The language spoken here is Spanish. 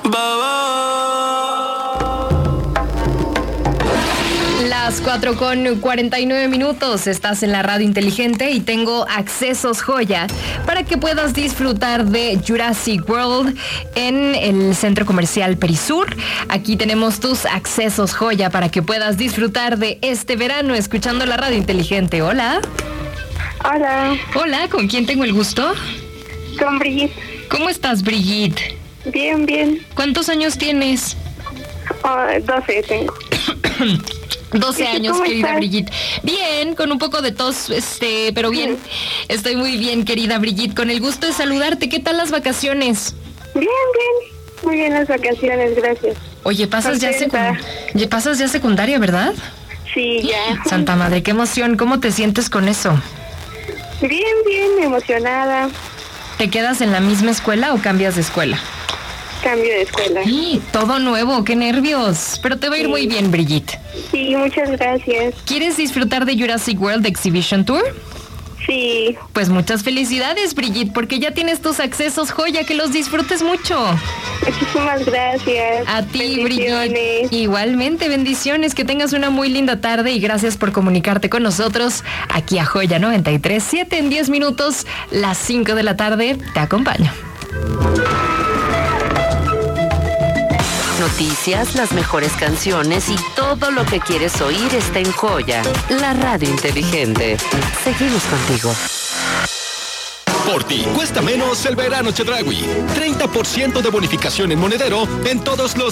Las 4:49, estás en la radio inteligente y tengo accesos joya para que puedas disfrutar de Jurassic World en el centro comercial Perisur. Aquí tenemos tus accesos joya para que puedas disfrutar de este verano escuchando la radio inteligente. Hola. Hola. Hola, ¿con quién tengo el gusto? Con Brigitte. ¿Cómo estás, Brigitte? Bien, bien. ¿Cuántos años tienes? 12 tengo. 12 años, ¿Cómo querida estás? Brigitte. Bien, con un poco de tos, pero bien. Estoy muy bien, querida Brigitte. Con el gusto de saludarte. ¿Qué tal las vacaciones? Bien, bien. Muy bien las vacaciones, gracias. Oye, pasas ya secundaria, ¿verdad? Sí, ya. Santa madre, qué emoción. ¿Cómo te sientes con eso? Bien, bien, emocionada. ¿Te quedas en la misma escuela o cambias de escuela? Cambio de escuela. Sí, todo nuevo, qué nervios. Pero te va a ir muy bien, Brigitte. Sí, muchas gracias. ¿Quieres disfrutar de Jurassic World Exhibition Tour? Sí, Pues muchas felicidades, Brigitte, porque ya tienes tus accesos joya, que los disfrutes mucho. muchísimas gracias. A ti, Bendiciones. Brigitte. Igualmente, bendiciones, que tengas una muy linda tarde y gracias por comunicarte con nosotros aquí a Joya 93.7 en 10 minutos, las 5 de la tarde. Te acompaño. Noticias, las mejores canciones y todo lo que quieres oír está en Joya, la radio inteligente. Seguimos contigo. Por ti cuesta menos el verano Chedraui. 30% de bonificación en monedero en todos los